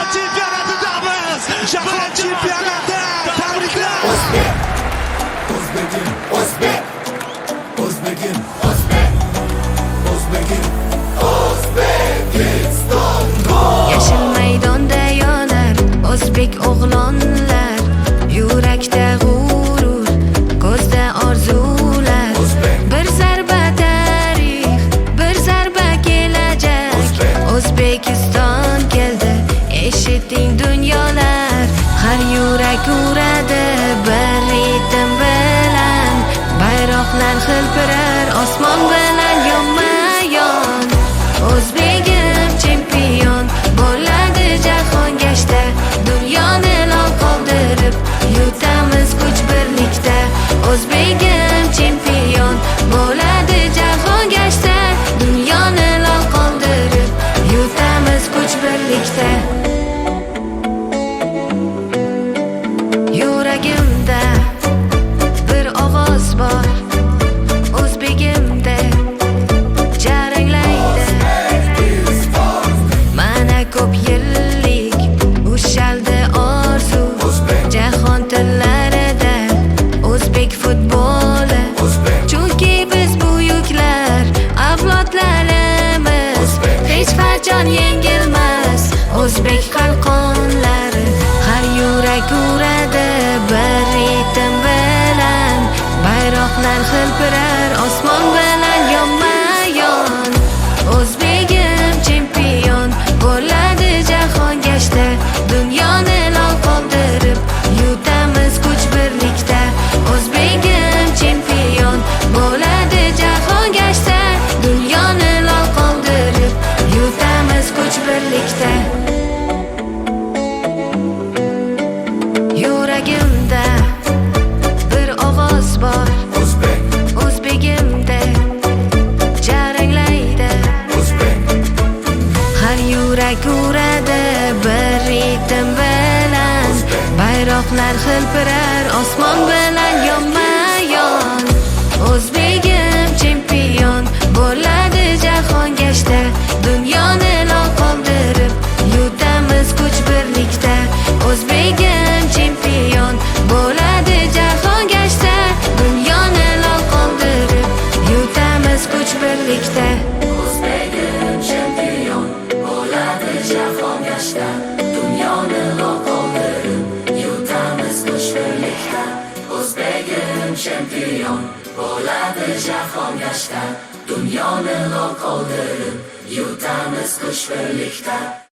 chempionatidamiz. Jahon chempionati. Tabriklar. O'zbegim, O'zbek. O'zbegim, O'zbek. O'zbegim, O'zbekiston. Yashil maydonda yonar o'zbek o'g'lonlar, yurakda g'urur, ko'zda orzular. Bir zarba tarix, bir zarba kelajak. O'zbekiston keldi, eshiting dunyolar. Har yurak uradi bir ritim bilan, bayroqlar hilpirar osmon bilan yonma-yon. O'zbegim chempion bo'ladi jahon gashta, dunyoni lol qoldirib yutamiz kuch birlikda. O'zbegim chempion bo'ladi jahon gashta, dunyoni lol qoldirib yutamiz kuch birlikda. Yuragimda bir ovoz bor, o'zbegimda jaranglaydi. Mana ko'p yillik ushaldi orzu, jahon tillarida o'zbek futboli. Chunki biz buyuklar avlodlarimiz, hech qachon yengilmas o'zbek qalqonlari. Har yurak uradi bir ritim bilan, bayroqlar hilpirar osmon bilan yonma-yon. O'zbegim chempion bo'ladi jahon gashta, dunyoni lol qoldirib yutamiz kuch birlikda. O'zbegim chempion bo'ladi jahon gashta, dunyoni lol qoldirib yutamiz kuch birlikda. Yuragimda bir ovoz bor, o'zbegimda jaranglaydi. Har yurak uradi bir ritim bilan, bayroqlar hilpirar osmon bilan yonma-yon. O'zbegim chempion bo'ladi jahon gashta, dunyoni lol qoldirib yutamiz kuch birlikda. O'zbegim chempion bo'ladi jahon gashta, dunyoni lol qoldirib yutamiz kuch birlikda. O'zbegim chempion bo'ladi jahon gashta, dunyoni lol qoldirib yutamiz kuch birlikda. O'zbegim chempion bo'ladi jahon gashta, dunyoni lol qoldirib yutamiz kuch birlikda.